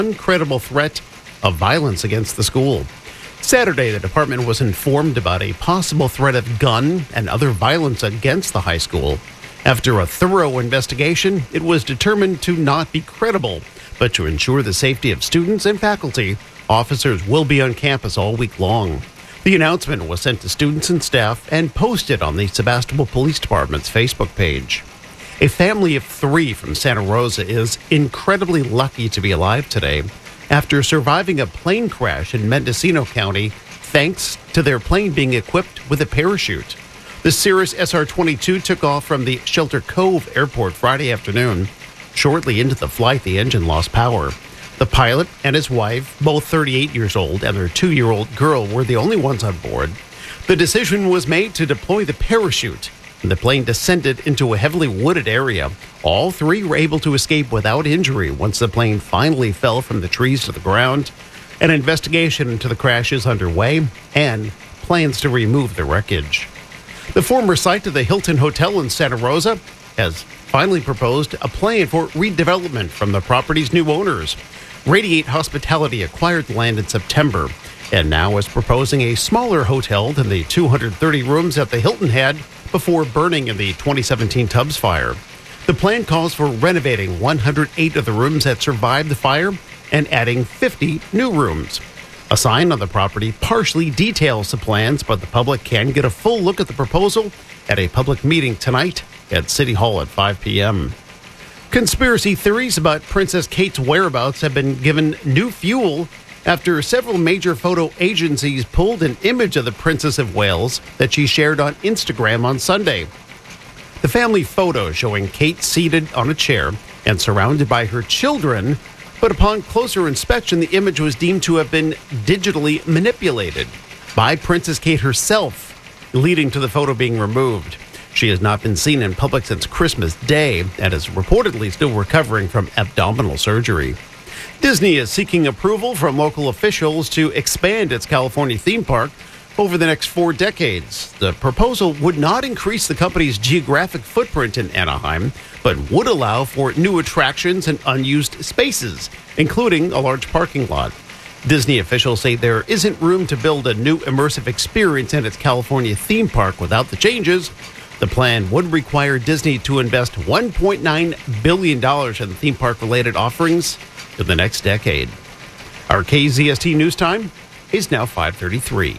credible threat of violence against the school. Saturday, the department was informed about a possible threat of gun and other violence against the high school. After a thorough investigation, it was determined to not be credible, but to ensure the safety of students and faculty, officers will be on campus all week long. The announcement was sent to students and staff and posted on the Sebastopol Police Department's Facebook page. A family of 3 from Santa Rosa is incredibly lucky to be alive today after surviving a plane crash in Mendocino County thanks to their plane being equipped with a parachute. The Cirrus SR-22 took off from the Shelter Cove Airport Friday afternoon. Shortly into the flight, the engine lost power. The pilot and his wife, both 38 years old, and their 2-year-old girl were the only ones on board. The decision was made to deploy the parachute. The plane descended into a heavily wooded area. All 3 were able to escape without injury once the plane finally fell from the trees to the ground. An investigation into the crash is underway and plans to remove the wreckage. The former site of the Hilton Hotel in Santa Rosa has finally proposed a plan for redevelopment from the property's new owners. Radiate Hospitality acquired the land in September and now is proposing a smaller hotel than the 230 rooms that the Hilton had before burning in the 2017 Tubbs fire. The plan calls for renovating 108 of the rooms that survived the fire and adding 50 new rooms. A sign on the property partially details the plans, but the public can get a full look at the proposal at a public meeting tonight at City Hall at 5 p.m. Conspiracy theories about Princess Kate's whereabouts have been given new fuel after several major photo agencies pulled an image of the Princess of Wales that she shared on Instagram on Sunday. The family photo showing Kate seated on a chair and surrounded by her children, but upon closer inspection, the image was deemed to have been digitally manipulated by Princess Kate herself, leading to the photo being removed. She has not been seen in public since Christmas Day and is reportedly still recovering from abdominal surgery. Disney is seeking approval from local officials to expand its California theme park over the next 4 decades. The proposal would not increase the company's geographic footprint in Anaheim, but would allow for new attractions and unused spaces, including a large parking lot. Disney officials say there isn't room to build a new immersive experience in its California theme park without the changes. The plan would require Disney to invest $1.9 billion in theme park-related offerings in the next decade. Our KZST News Time is now 5:33.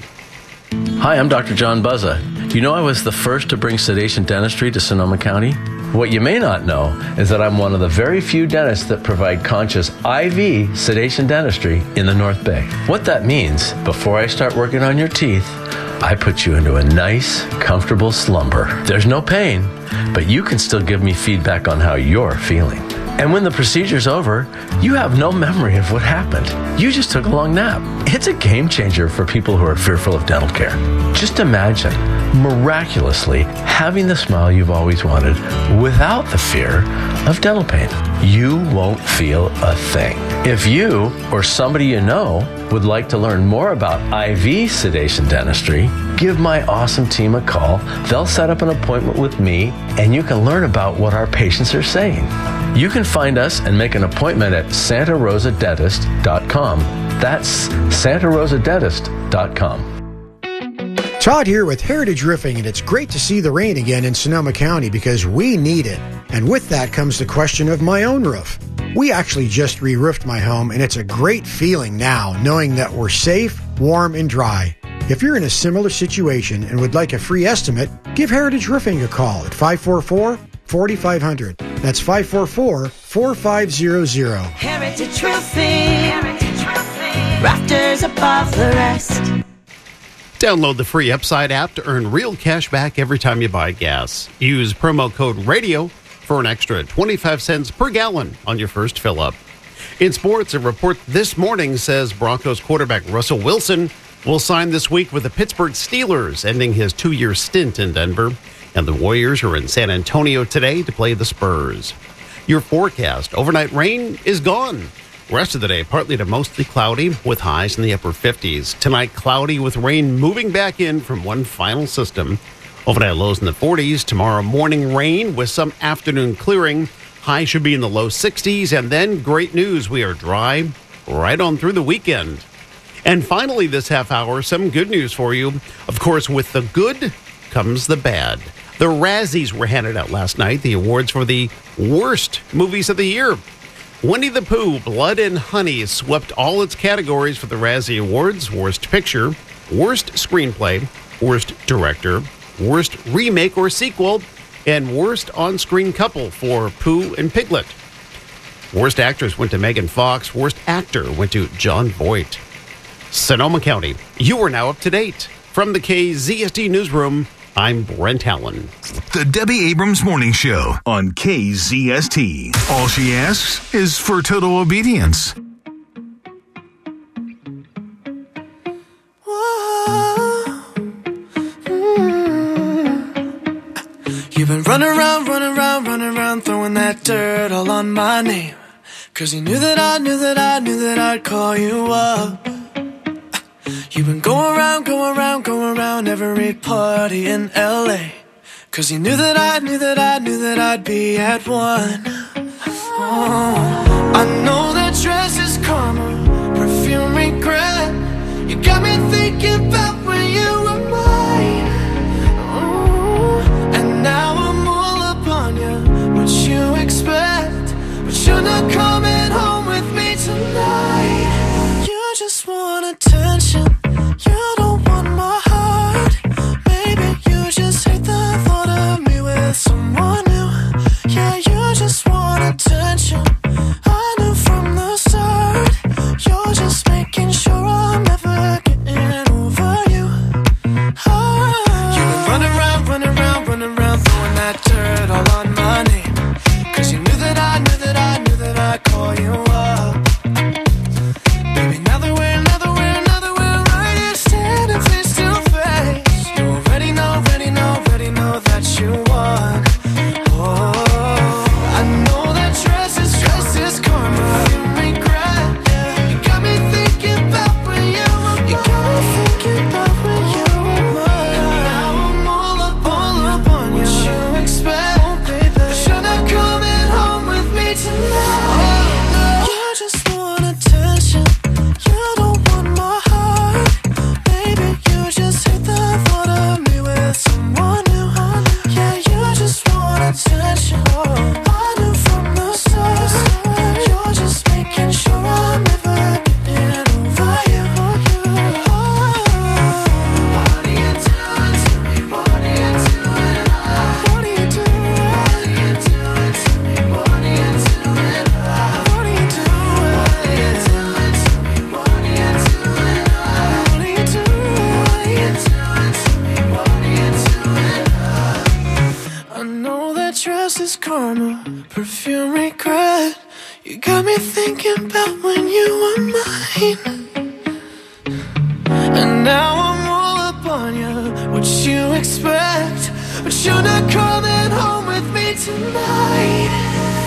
Hi, I'm Dr. John Buzza. Do you know I was the first to bring sedation dentistry to Sonoma County? What you may not know is that I'm one of the very few dentists that provide conscious IV sedation dentistry in the North Bay. What that means, before I start working on your teeth, I put you into a nice, comfortable slumber. There's no pain, but you can still give me feedback on how you're feeling. And when the procedure's over, you have no memory of what happened. You just took a long nap. It's a game changer for people who are fearful of dental care. Just imagine, miraculously, having the smile you've always wanted without the fear of dental pain. You won't feel a thing. If you or somebody you know would like to learn more about IV sedation dentistry, give my awesome team a call. They'll set up an appointment with me, and you can learn about what our patients are saying. You can find us and make an appointment at santarosadentist.com. That's santarosadentist.com. Todd here with Heritage Roofing, and it's great to see the rain again in Sonoma County because we need it. And with that comes the question of my own roof. We actually just re-roofed my home, and it's a great feeling now knowing that we're safe, warm, and dry. If you're in a similar situation and would like a free estimate, give Heritage Roofing a call at 544-4500. That's 544-4500. Heritage Roofing. Rafters above the rest. Download the free Upside app to earn real cash back every time you buy gas. Use promo code RADIO for an extra 25 cents per gallon on your first fill-up. In sports, a report this morning says Broncos quarterback Russell Wilson will sign this week with the Pittsburgh Steelers, ending his 2-year stint in Denver. And the Warriors are in San Antonio today to play the Spurs. Your forecast: overnight rain is gone. Rest of the day, partly to mostly cloudy with highs in the upper 50s. Tonight, cloudy with rain moving back in from one final system. Overnight lows in the 40s. Tomorrow morning, rain with some afternoon clearing. High should be in the low 60s. And then, great news, we are dry right on through the weekend. And finally, this half hour, some good news for you. Of course, with the good comes the bad. The Razzies were handed out last night, the awards for the worst movies of the year. Winnie the Pooh, Blood and Honey swept all its categories for the Razzie Awards: Worst Picture, Worst Screenplay, Worst Director, Worst Remake or Sequel, and Worst On-Screen Couple for Pooh and Piglet. Worst Actress went to Megan Fox. Worst Actor went to Jon Voight. Sonoma County, you are now up to date. From the KZST Newsroom, I'm Brent Allen. The Debbie Abrams Morning Show on KZST. All she asks is for total obedience. You've been running around, throwing that dirt all on my name. 'Cause you knew that I'd call you up. You've been going around every party in LA. 'Cause you knew that I'd be at one. Oh, I know that dress is karma, perfume regret. You got me thinking about when you were mine. Oh, and now I'm all up on you, what you expect. But you're not coming home with me tonight. You just want attention. You don't want my heart. Maybe you just hate the thought of me with someone new. Yeah, you just want attention. I knew from the start. You're just making sure I'm never getting over you. Oh. You've been running around, throwing that dirt all on my name. 'Cause you knew that I'd call you up. Baby, now that we're right here standing face to face, you already know that you won. Oh, I know that dress is karma, you regret. You got me thinking about when you were mine. Now I'm all up on you. What you expect, baby? But you're not coming home with me tonight. You just want attention. You don't want my heart. Maybe you just hate the thought of me with someone new. Yeah, you just want attention. I knew from the start. You're just making sure I'm never getting over you. What are you doing to me? What are you doing? What are you doing? What are you doing to me? What are you doing? What are you doing? What are you doing to me? What are you doing? What are you doing? What are you doing to me? What are you doing? I know that dress is karma, perfume regret. You got me thinking about when you were mine. And now I'm all up on you, what you expect. But you're not coming home with me tonight.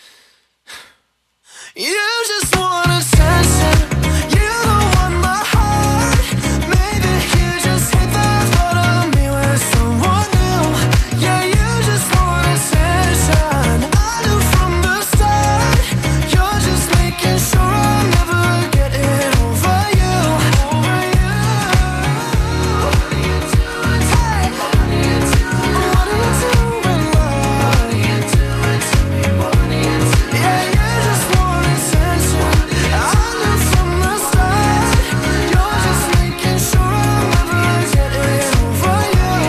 You just want attention. You don't want my heart. Maybe you just hate the thought of me with someone new. Yeah, you just want attention. I knew from the start. You're just making sure I'm never getting over you. Over you. What are you doing? Hey, what are you doing? What are you doing? What are you doing to me? What are you doing? Yeah, you just want attention. I knew from the start. You're just making sure I'm never getting over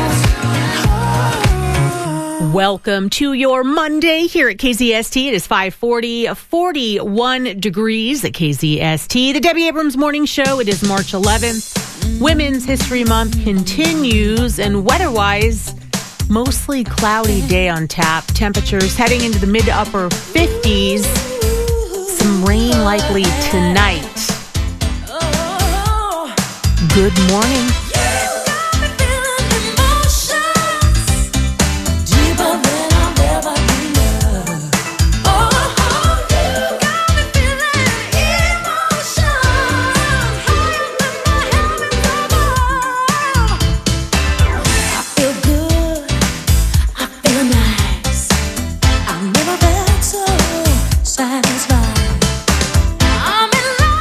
you. Welcome to your Monday here at KZST. It is 5:40, 41 degrees at KZST. The Debbie Abrams Morning Show. It is March 11th. Women's History Month continues, and weather-wise, mostly cloudy day on tap. Temperatures heading into the mid to upper 50s. Some rain likely tonight. Good morning. Satisfied. I'm in love.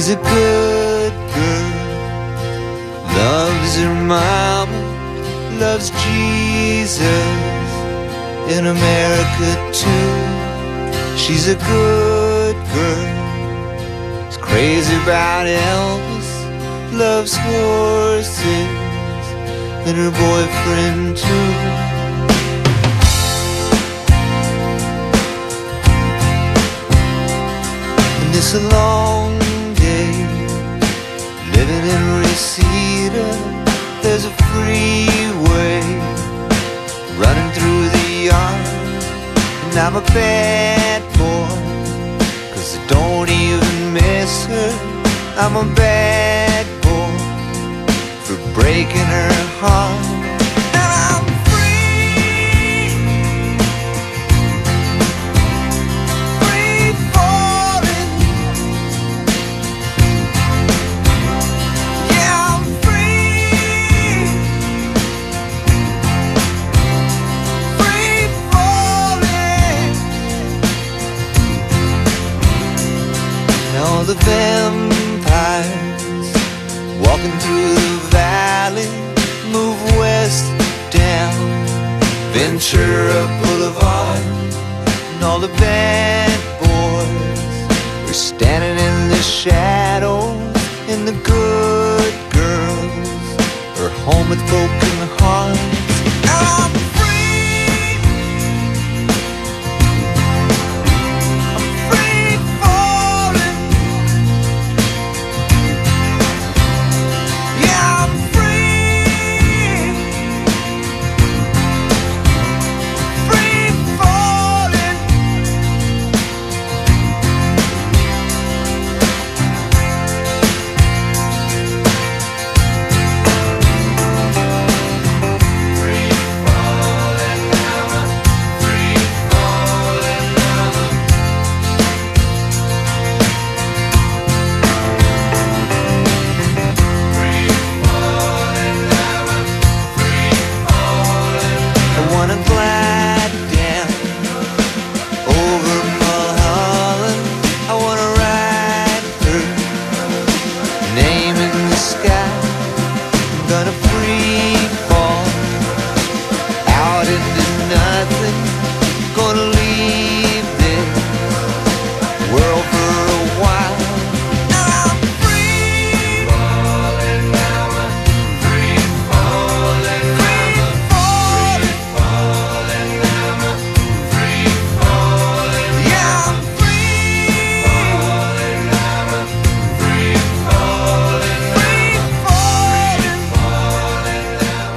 She's a good girl, loves her mama, loves Jesus, in America too. She's a good girl, is crazy about Elvis, loves horses, and her boyfriend too. And it's a long day living in Reseda. There's a freeway running through the yard, and I'm a bad boy, 'cause I don't even miss her. I'm a bad boy for breaking her heart. And I'm free, free falling. Yeah, I'm free, free falling. Now the vampires walking through the valley move west down Ventura Boulevard, and all the bad boys are standing in the shadows, and the good girls are home with broken hearts. I'm free, I'm free falling. Yeah, I'm free, free falling. I wanna glide down over Mulholland. I wanna ride her name in the sky. I'm gonna free fall out into nothing. Gonna leave this world for a while. And I'm free falling now. Free falling now. Free falling now. Free falling. Yeah, I'm free falling now. Free falling. Free falling.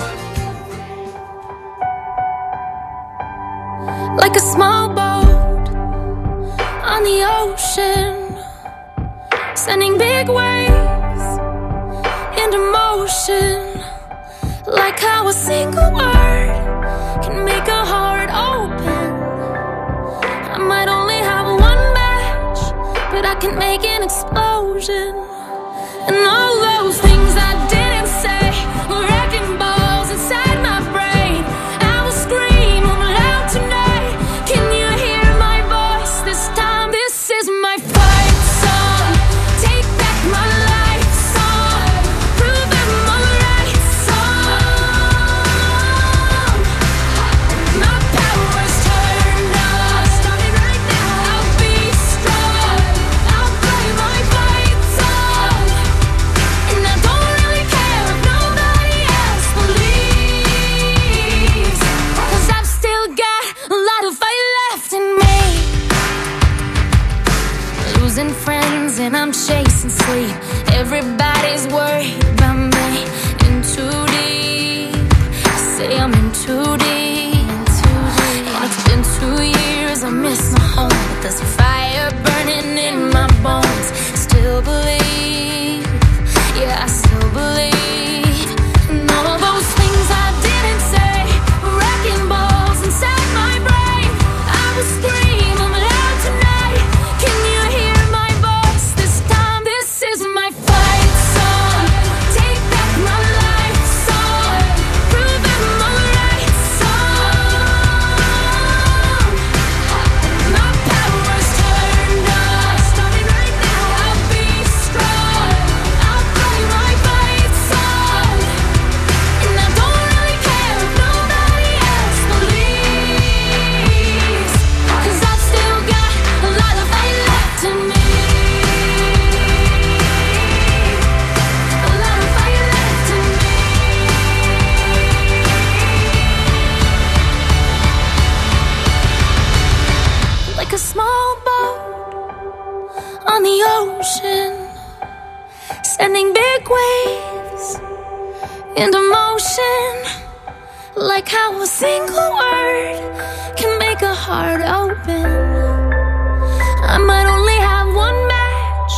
Like a small boat on the ocean, sending big waves into motion. Like how a single word can make a heart open. I might only have one match, but I can make an explosion. And all those things I didn't say were wrecking balls inside my brain. I will scream loud tonight. Can you hear my voice this time? This is my fight song. Take back my life song. Prove I'm alright song. My power's turned on. Starting right now. I'll be strong. I'll play my fight song. And I don't really care if nobody else believes, 'cause I've still got a lot of fight left in me. Losing friends and I'm chasing sleep. Everybody's worried about me. In too deep. I say I'm in too deep. And it's been 2 years, I miss my home, but there's a fire burning in my bones. Still believe, yeah, I still believe. And all of those things I didn't say were wrecking balls inside my brain. I will scream loud tonight. Can you hear my voice this time? This is my fight song. Take back my life song. Prove I'm alright song. My power's turned on. Starting right now. I'll be strong. on the ocean, sending big waves into motion, like how a single word can make a heart open. I might only have one match,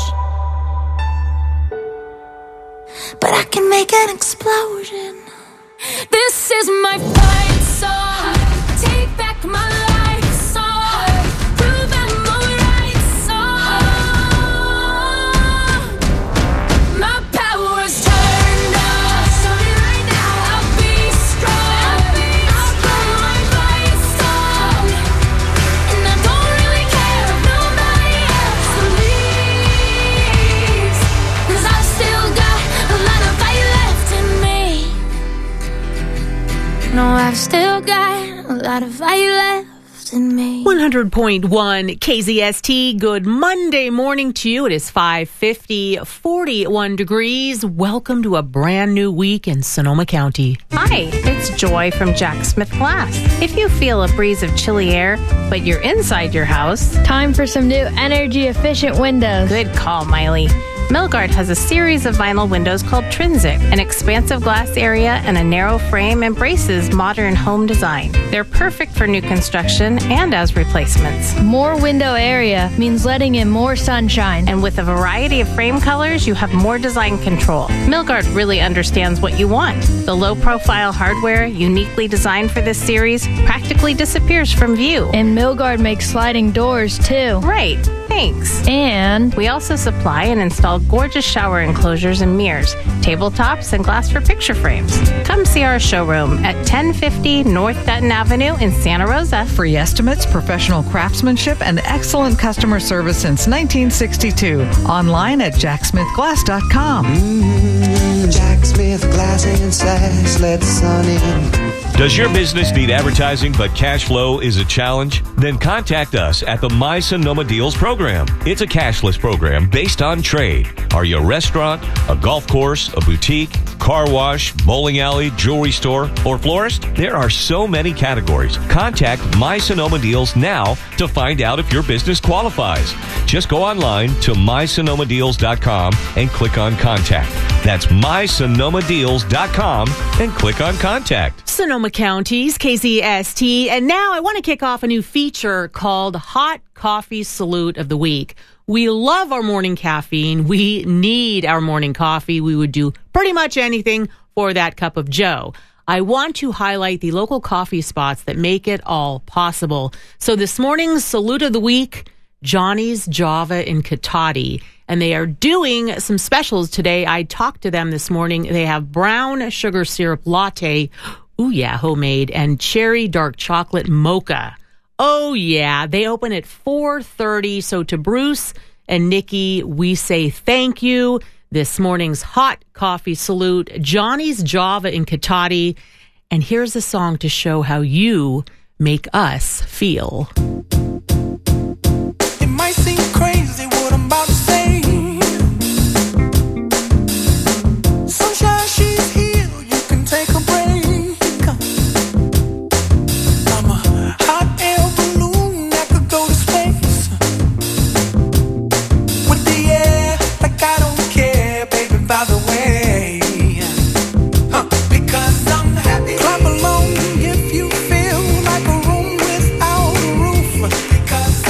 but I can make an explosion. This is my fight song. Take back my life song. Prove I'm alright song. My power's turned up. Show me right now. I'll be strong. I'll blow my fight song. And I don't really care if nobody else believes, 'cause I still got a lot of fight left in me. No, I've still got a lot of fight left in me. 100.1 KZST. Good Monday morning to you. It is 5:50, 41 degrees. Welcome to a brand new week in Sonoma County. Hi, it's Joy from Jack Smith Glass. If you feel a breeze of chilly air, but you're inside your house, time for some new energy-efficient windows. Good call, Miley. Milgard has a series of vinyl windows called Trinsic. An expansive glass area and a narrow frame embraces modern home design. They're perfect for new construction and as replacements. More window area means letting in more sunshine. And with a variety of frame colors, you have more design control. Milgard really understands what you want. The low-profile hardware, uniquely designed for this series, practically disappears from view. And Milgard makes sliding doors, too. Right. Thanks. And we also supply and install gorgeous shower enclosures and mirrors, tabletops, and glass for picture frames. Come see our showroom at 1050 North Dutton Avenue in Santa Rosa. Free estimates, professional craftsmanship, and excellent customer service since 1962. Online at jacksmithglass.com. Jack Smith Glass and Sash, let the sun in. Does your business need advertising but cash flow is a challenge? Then contact us at the My Sonoma Deals program. It's a cashless program based on trade. Are you a restaurant, a golf course, a boutique, car wash, bowling alley, jewelry store, or florist? There are so many categories. Contact My Sonoma Deals now to find out if your business qualifies. Just go online to mysonomadeals.com and click on Contact. That's mysonomadeals.com and click on Contact. Sonoma County's KZST. And now I want to kick off a new feature called Hot Coffee Salute of the Week. We love our morning caffeine. We need our morning coffee. We would do pretty much anything for that cup of joe. I want to highlight the local coffee spots that make it all possible. So this morning's Salute of the Week, Johnny's Java in Cotati. And they are doing some specials today. I talked to them this morning. They have brown sugar syrup latte, ooh yeah, homemade, and cherry dark chocolate mocha. Oh yeah, they open at 4:30. So to Bruce and Nikki, we say thank you. This morning's Hot Coffee Salute, Johnny's Java in Cotati. And here's a song to show how you make us feel. It might seem crazy what I'm about to say. Sunshine, she's here, you can take a break. I'm a hot air balloon that could go to space. With the air, like I don't care, baby, by the way. Because I'm happy. Clap along if you feel like a room without a roof. Because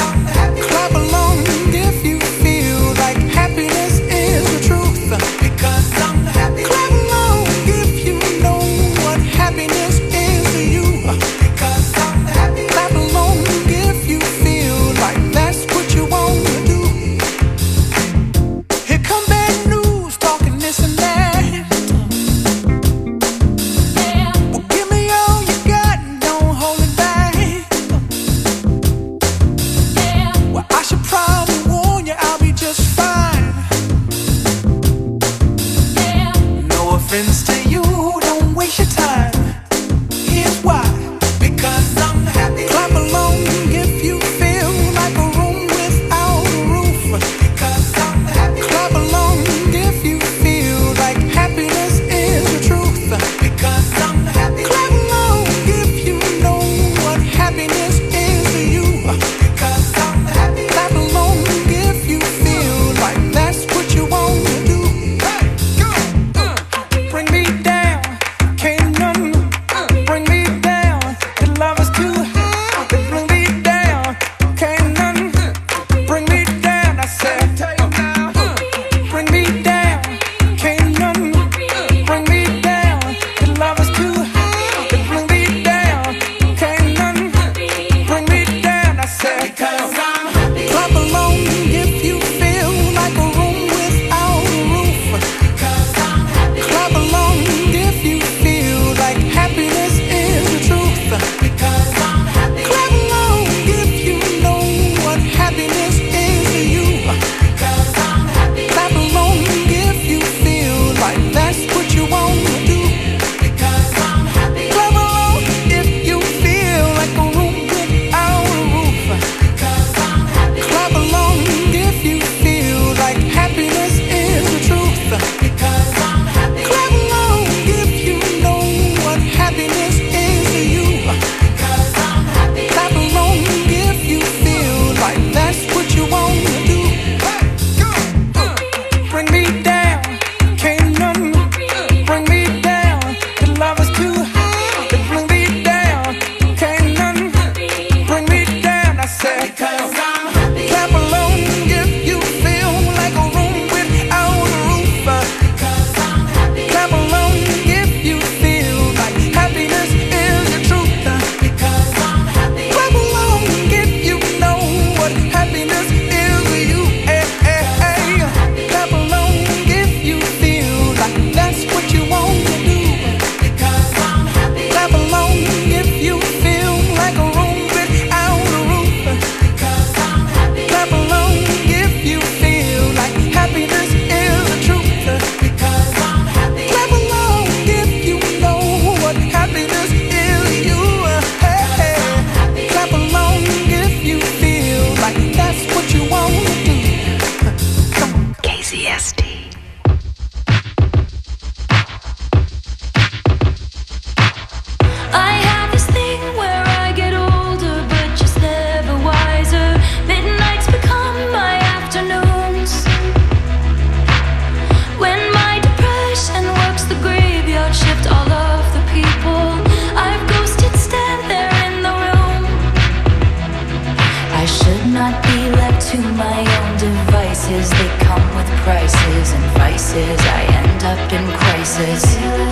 rises.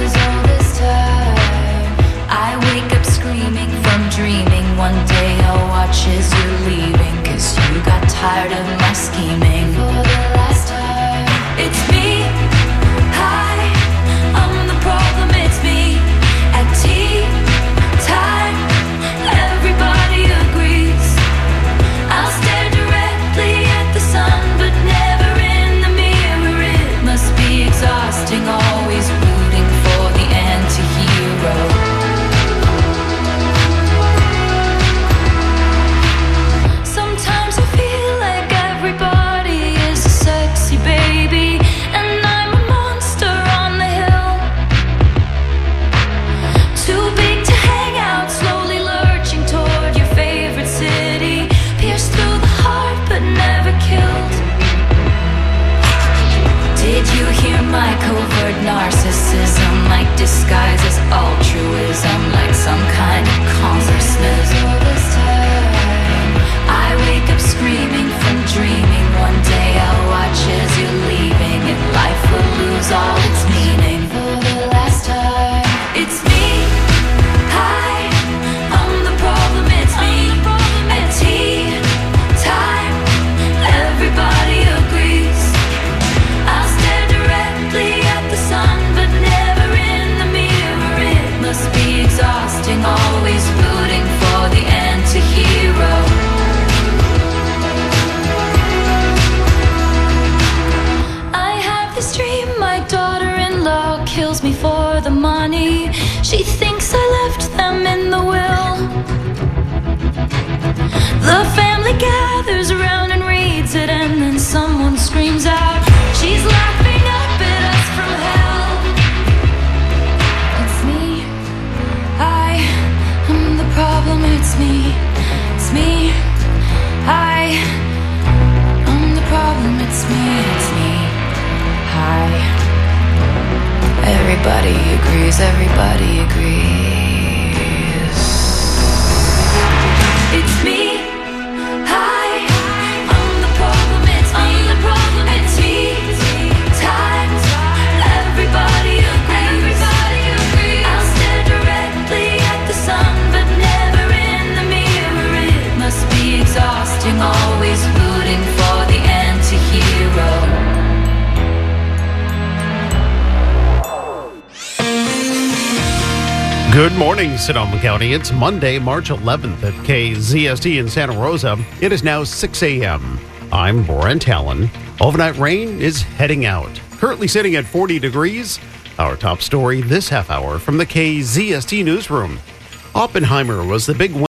I wake up screaming from dreaming. One day I'll watch as you're leaving, 'cause you got tired of my scheming. For the last time, it's me. Hi, I'm the problem, it's me. At tea time, everybody agrees. I'll stare directly at the sun, but never in the mirror. It must be exhausting, always rooting for the anti-hero. Sometimes I feel like everybody is a sexy baby, and I'm a monster on the hill. Too big to hang out, slowly lurching toward your favorite city. Pierced through the heart, but never killed. Did you hear my covert narcissism? Like disguise as altruism, like some kind of consciousness. All this time, I wake up screaming from dreaming. One day I'll watch as you're leaving, and life will lose all its meaning. For the last time, it's me. Hi, I'm the problem, it's me. At tea time, everybody agrees. I'll stare directly at the sun, but never in the mirror. It must be exhausting, always rooting for the anti-hero. I have this dream, my daughter-in-law kills me for the money. She thinks I left them in the will. The family gathers around and reads it, and then someone screams out, she's laughing up at us from hell. It's me. I'm the problem, it's me. It's me. I'm the problem, it's me. It's me. Hi. Everybody agrees, everybody agrees. It's me. Hi, I'm the problem, it's me. I'm the problem, it's me. Time, everybody agrees. I'll stare directly at the sun, but never in the mirror. It must be exhausting, always rooting for the anti-hero. Good morning, Sonoma County. It's Monday, March 11th at KZST in Santa Rosa. It is now 6 a.m. I'm Brent Allen. Overnight rain is heading out. Currently sitting at 40 degrees. Our top story this half hour from the KZST newsroom. Oppenheimer was the big